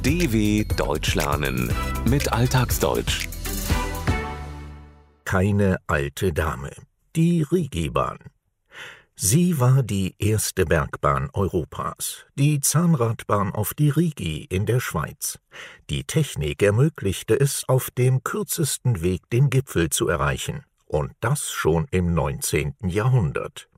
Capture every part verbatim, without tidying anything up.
D W Deutsch lernen mit Alltagsdeutsch. Keine alte Dame. Die Rigibahn. Sie war die erste Bergbahn Europas, die Zahnradbahn auf die Rigi in der Schweiz. Die Technik ermöglichte es, auf dem kürzesten Weg den Gipfel zu erreichen, und das schon im neunzehnten Jahrhundert.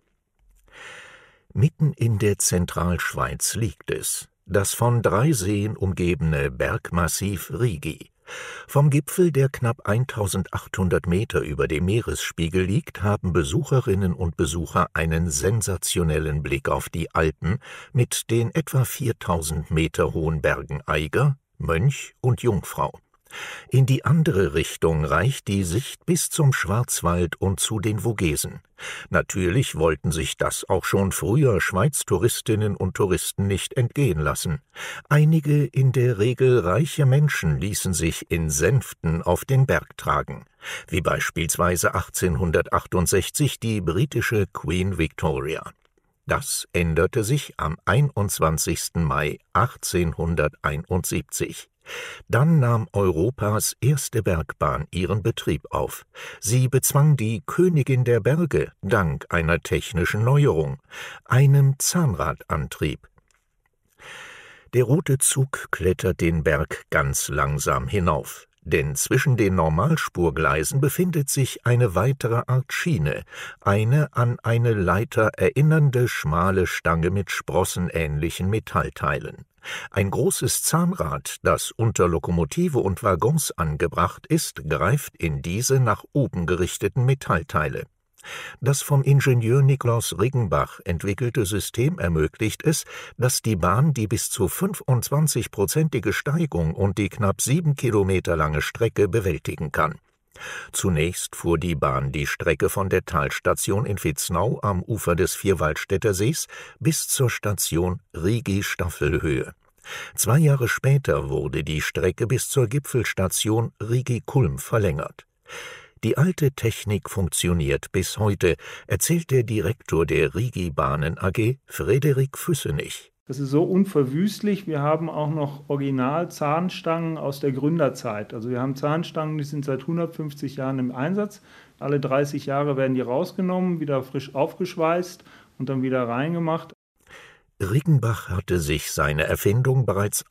Mitten in der Zentralschweiz liegt es, das von drei Seen umgebene Bergmassiv Rigi. Vom Gipfel, der knapp eintausendachthundert Meter über dem Meeresspiegel liegt, haben Besucherinnen und Besucher einen sensationellen Blick auf die Alpen mit den etwa viertausend Meter hohen Bergen Eiger, Mönch und Jungfrau. In die andere Richtung reicht die Sicht bis zum Schwarzwald und zu den Vogesen. Natürlich wollten sich das auch schon früher Schweiztouristinnen und Touristen nicht entgehen lassen. Einige, in der Regel reiche Menschen, ließen sich in Sänften auf den Berg tragen, wie beispielsweise achtzehnhundertachtundsechzig die britische Queen Victoria. Das änderte sich am einundzwanzigsten Mai achtzehnhunderteinundsiebzig. Dann nahm Europas erste Bergbahn ihren Betrieb auf. Sie bezwang die Königin der Berge dank einer technischen Neuerung, einem Zahnradantrieb. Der rote Zug klettert den Berg ganz langsam hinauf, denn zwischen den Normalspurgleisen befindet sich eine weitere Art Schiene, eine an eine Leiter erinnernde schmale Stange mit sprossenähnlichen Metallteilen. Ein großes Zahnrad, das unter Lokomotive und Waggons angebracht ist, greift in diese nach oben gerichteten Metallteile. Das vom Ingenieur Niklaus Riggenbach entwickelte System ermöglicht es, dass die Bahn die bis zu fünfundzwanzig-prozentige Steigung und die knapp sieben Kilometer lange Strecke bewältigen kann. Zunächst fuhr die Bahn die Strecke von der Talstation in Vitznau am Ufer des Vierwaldstätter Sees bis zur Station Rigi-Staffelhöhe. Zwei Jahre später wurde die Strecke bis zur Gipfelstation Rigi-Kulm verlängert. Die alte Technik funktioniert bis heute, erzählt der Direktor der Rigibahnen A G, Frederik Füssenich. Das ist so unverwüstlich. Wir haben auch noch Original-Zahnstangen aus der Gründerzeit. Also wir haben Zahnstangen, die sind seit hundertfünfzig Jahren im Einsatz. Alle dreißig Jahre werden die rausgenommen, wieder frisch aufgeschweißt und dann wieder reingemacht. Riggenbach hatte sich seine Erfindung bereits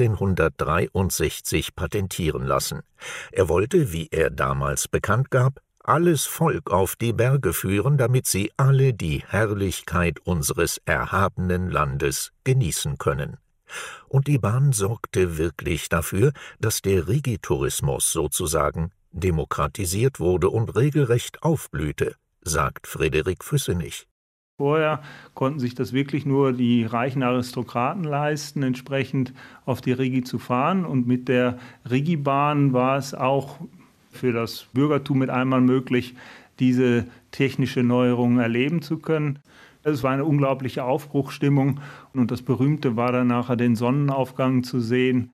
achtzehnhundertdreiundsechzig patentieren lassen. Er wollte, wie er damals bekannt gab, alles Volk auf die Berge führen, damit sie alle die Herrlichkeit unseres erhabenen Landes genießen können. Und die Bahn sorgte wirklich dafür, dass der Rigi-Tourismus sozusagen demokratisiert wurde und regelrecht aufblühte, sagt Frederik Füssenich. Vorher konnten sich das wirklich nur die reichen Aristokraten leisten, entsprechend auf die Rigi zu fahren. Und mit der Rigibahn war es auch für das Bürgertum mit einmal möglich, diese technische Neuerung erleben zu können. Es war eine unglaubliche Aufbruchsstimmung und das Berühmte war dann nachher den Sonnenaufgang zu sehen.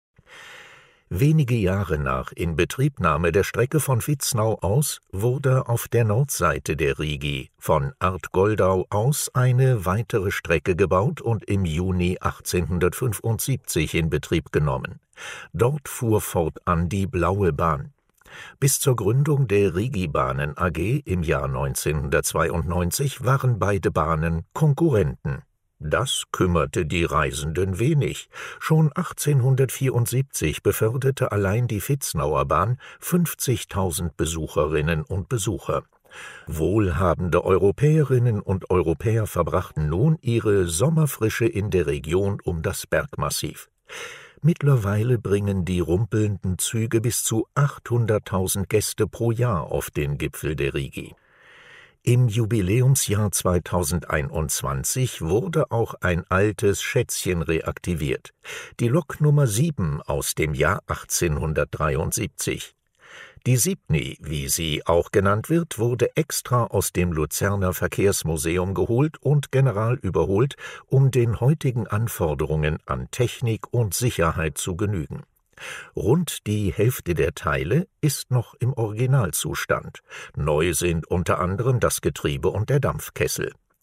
Wenige Jahre nach Inbetriebnahme der Strecke von Vitznau aus wurde auf der Nordseite der Rigi von Artgoldau aus eine weitere Strecke gebaut und im Juni achtzehnhundertfünfundsiebzig in Betrieb genommen. Dort fuhr fortan die Blaue Bahn. Bis zur Gründung der Rigibahnen A G im Jahr neunzehnhundertzweiundneunzig waren beide Bahnen Konkurrenten. Das kümmerte die Reisenden wenig. Schon achtzehnhundertvierundsiebzig beförderte allein die Vitznauer Bahn fünfzigtausend Besucherinnen und Besucher. Wohlhabende Europäerinnen und Europäer verbrachten nun ihre Sommerfrische in der Region um das Bergmassiv. Mittlerweile bringen die rumpelnden Züge bis zu achthunderttausend Gäste pro Jahr auf den Gipfel der Rigi. Im Jubiläumsjahr zweitausendeinundzwanzig wurde auch ein altes Schätzchen reaktiviert, die Lok Nummer sieben aus dem Jahr achtzehnhundertdreiundsiebzig. Die Siebni, wie sie auch genannt wird, wurde extra aus dem Luzerner Verkehrsmuseum geholt und general überholt, um den heutigen Anforderungen an Technik und Sicherheit zu genügen. Rund die Hälfte der Teile ist noch im Originalzustand. Neu sind unter anderem das Getriebe und der Dampfkessel.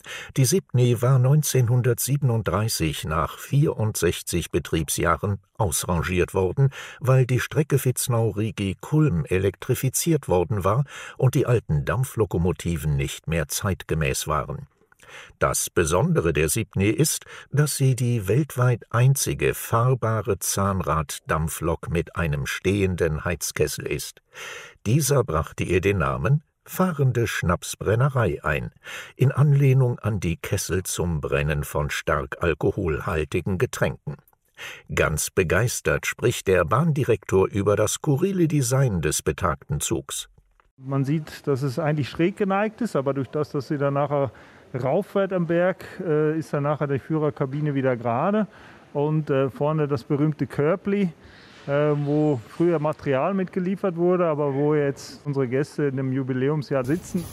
Die Sibny war neunzehnhundertsiebenunddreißig nach vierundsechzig Betriebsjahren ausrangiert worden, weil die Strecke Vitznau-Rigi-Kulm elektrifiziert worden war und die alten Dampflokomotiven nicht mehr zeitgemäß waren. Das Besondere der Sibny ist, dass sie die weltweit einzige fahrbare Zahnrad-Dampflok mit einem stehenden Heizkessel ist. Dieser brachte ihr den Namen fahrende Schnapsbrennerei ein, in Anlehnung an die Kessel zum Brennen von stark alkoholhaltigen Getränken. Ganz begeistert spricht der Bahndirektor über das skurrile Design des betagten Zugs. Man sieht, dass es eigentlich schräg geneigt ist, aber durch das, dass sie dann nachher rauffährt am Berg, äh, ist dann nachher die Führerkabine wieder gerade. Und äh, vorne das berühmte Körbli, äh, wo früher Material mitgeliefert wurde, aber wo jetzt unsere Gäste in dem Jubiläumsjahr sitzen.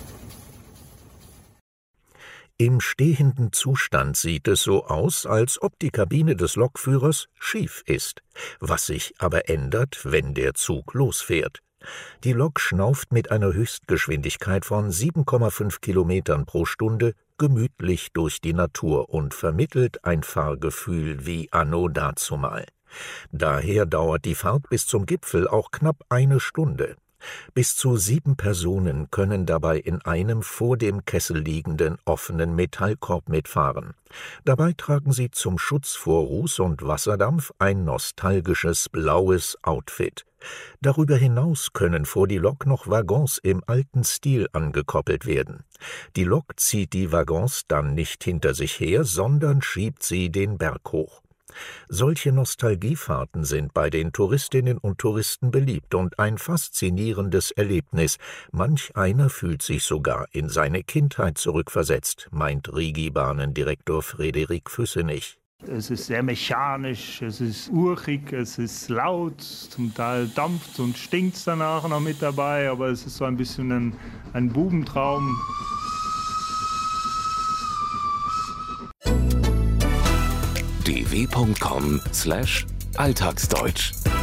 Im stehenden Zustand sieht es so aus, als ob die Kabine des Lokführers schief ist, was sich aber ändert, wenn der Zug losfährt. Die Lok schnauft mit einer Höchstgeschwindigkeit von sieben Komma fünf Kilometern pro Stunde gemütlich durch die Natur und vermittelt ein Fahrgefühl wie anno dazumal. Daher dauert die Fahrt bis zum Gipfel auch knapp eine Stunde. Bis zu sieben Personen können dabei in einem vor dem Kessel liegenden offenen Metallkorb mitfahren. Dabei tragen sie zum Schutz vor Ruß und Wasserdampf ein nostalgisches blaues Outfit. Darüber hinaus können vor die Lok noch Waggons im alten Stil angekoppelt werden. Die Lok zieht die Waggons dann nicht hinter sich her, sondern schiebt sie den Berg hoch. Solche Nostalgiefahrten sind bei den Touristinnen und Touristen beliebt und ein faszinierendes Erlebnis. Manch einer fühlt sich sogar in seine Kindheit zurückversetzt, meint Rigi-Bahnendirektor Frederik Füssenich. Es ist sehr mechanisch, es ist urchig, es ist laut, zum Teil dampft und stinkt danach noch mit dabei, aber es ist so ein bisschen ein, ein Bubentraum. d w punkt com slash alltagsdeutsch